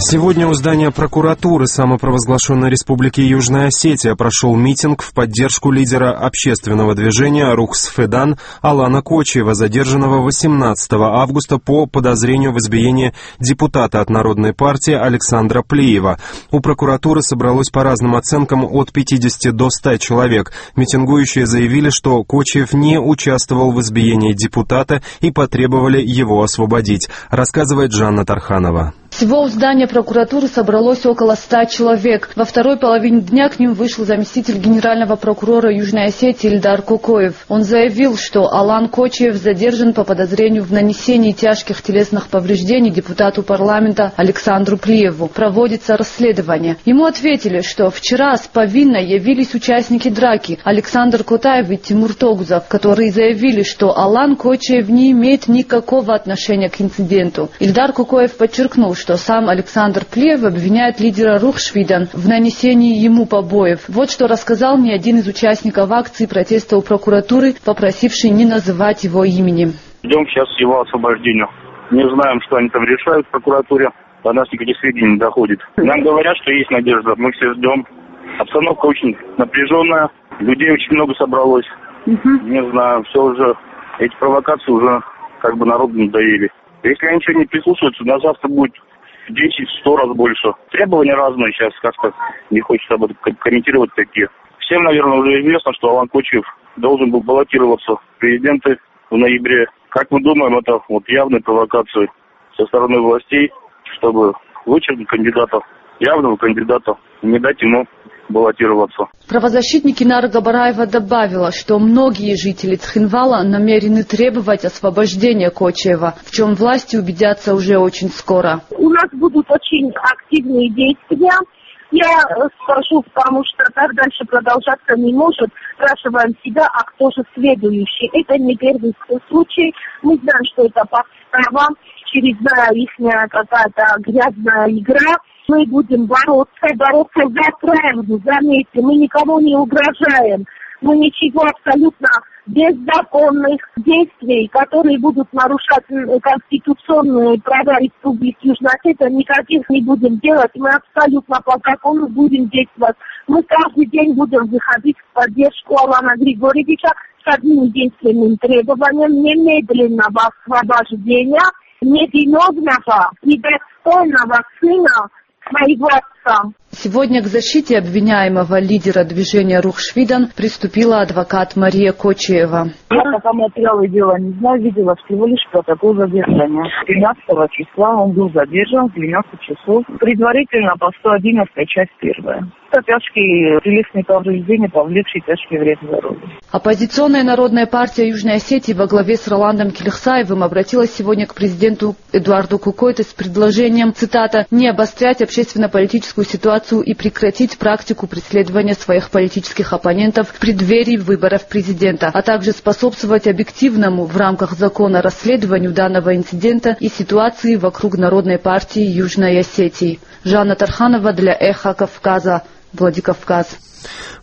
Сегодня у здания прокуратуры самопровозглашенной Республики Южная Осетия прошел митинг в поддержку лидера общественного движения «Рух Сфедан» Алана Кочиева, задержанного 18 августа по подозрению в избиении депутата от Народной партии Александра Плиева. У прокуратуры собралось по разным оценкам от 50 до 100 человек. Митингующие заявили, что Кочиев не участвовал в избиении депутата и потребовали его освободить, рассказывает Жанна Тарханова. Всего у здания прокуратуры собралось около 100 человек. Во второй половине дня к ним вышел заместитель генерального прокурора Южной Осетии Ильдар Кукоев. Он заявил, что Алан Кочиев задержан по подозрению в нанесении тяжких телесных повреждений депутату парламента Александру Плиеву. Проводится расследование. Ему ответили, что вчера с повинной явились участники драки Александр Котаев и Тимур Тогузов, которые заявили, что Алан Кочиев не имеет никакого отношения к инциденту. Ильдар Кукоев подчеркнул, что сам Александр Плиев обвиняет лидера Рух Сфедан в нанесении ему побоев. Вот что рассказал мне один из участников акции протеста у прокуратуры, попросивший не называть его имени. Ждем сейчас его освобождения. Не знаем, что они там решают в прокуратуре. До нас никаких сведений не доходит. Нам говорят, что есть надежда. Мы все ждем. Обстановка очень напряженная. Людей очень много собралось. Не знаю, все уже, эти провокации уже как бы народу надоели. Если они ничего не прислушиваются, на завтра будет 10-100 раз больше. Требования разные сейчас, как-то не хочется об этом комментировать такие. Всем, наверное, уже известно, что Алан Кочиев должен был баллотироваться в президенты в ноябре. Как мы думаем, это вот явные провокации со стороны властей, чтобы вычеркнуть кандидата, явного кандидата, не дать ему баллотироваться. Правозащитник Инара Габараева добавила, что многие жители Цхинвала намерены требовать освобождения Кочиева, в чем власти убедятся уже очень скоро. У нас будут очень активные действия. Я скажу, потому что так дальше продолжаться не может. Спрашиваем себя, а кто же следующий? Это не первый случай. Мы знаем, что это подстава, очередная их какая-то грязная игра. Мы будем бороться за правду, заметьте, мы никому не угрожаем. Мы ничего абсолютно беззаконных действий, которые будут нарушать конституционные права Республики Южная Осетия, никаких не будем делать. Мы абсолютно по закону будем действовать. Мы каждый день будем выходить в поддержку Алана Григорьевича с одним единственным требованием немедленного освобождения невиновного, недостойного сына моего отца. Сегодня к защите обвиняемого лидера движения «Рух Сфедан» приступила адвокат Мария Кочиева. Я пока материалы дела не знаю, видела всего лишь протокол задержания. 13 числа он был задержан в 12 часов. Предварительно по 111 часть 1. Это тяжкие телесные повреждения, повлекшие тяжкий вред здоровью. Оппозиционная Народная партия Южной Осетии во главе с Роландом Келехсаевым обратилась сегодня к президенту Эдуарду Кукойту с предложением, цитата, «не обострять общественно-политическую ситуацию и прекратить практику преследования своих политических оппонентов в преддверии выборов президента, а также способствовать объективному в рамках закона расследованию данного инцидента и ситуации вокруг Народной партии Южной Осетии». Жанна Тарханова для Эхо Кавказа, Владикавказ.